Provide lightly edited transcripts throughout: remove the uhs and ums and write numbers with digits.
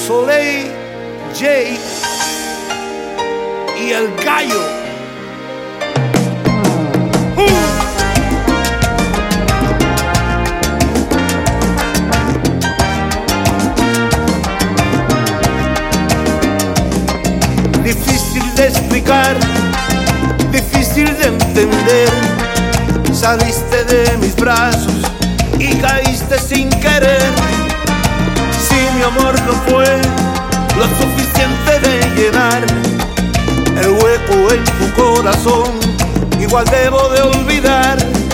Soleil, Jay y el gallo. Difícil de explicar, difícil de entender. Saliste de mis brazos y caíste sin querer. Si mi amor no fue lo suficiente de llenar el hueco en tu corazón, igual debo de olvidar.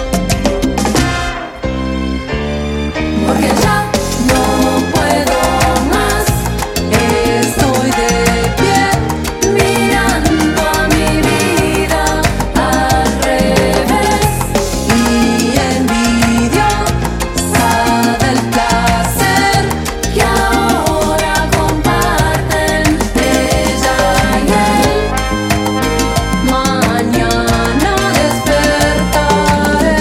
Porque ya no puedo más, estoy de pie mirando a mi vida al revés y envidiosa del placer que ahora comparten ella y él. Mañana despertaré.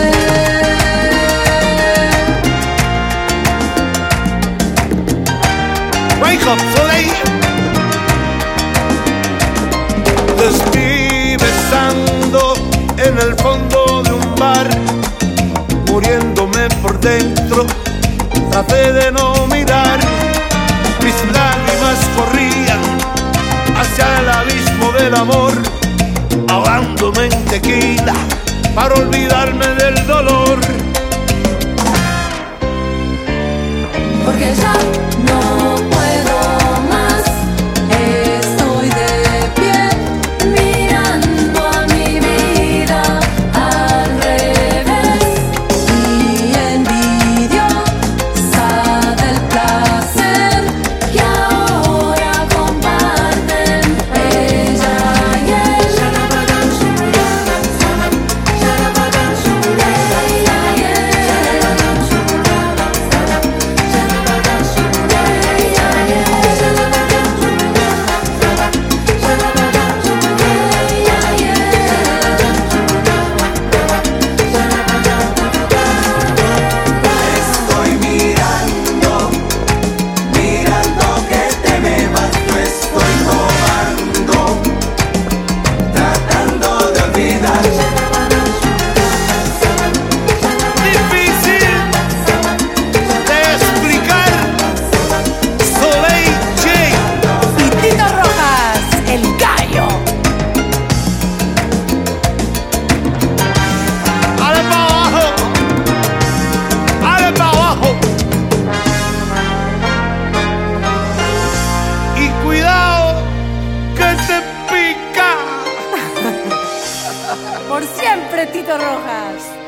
Wake up, Soleil. Te estoy besando en el fondo de un bar, muriéndome por dentro. Traté de no mirar, mis lágrimas corrían hacia el abismo del amor, ahogándome en tequila para olvidarme del dolor. Porque ya no puedo más, estoy de pie mirando a mi vida al revés y envidiosa del placer que ahora comparten ella y él. Estoy mirando, mirando que te me vas, yo estoy tomando, tratando de olvidar. Difícil de explicar. Soleil, Jay Y Tito Rojas, el gallo. ¡Ale pa' abajo! ¡Ale pa' abajo! Y cuidado que te pica. Por siempre, Tito Rojas.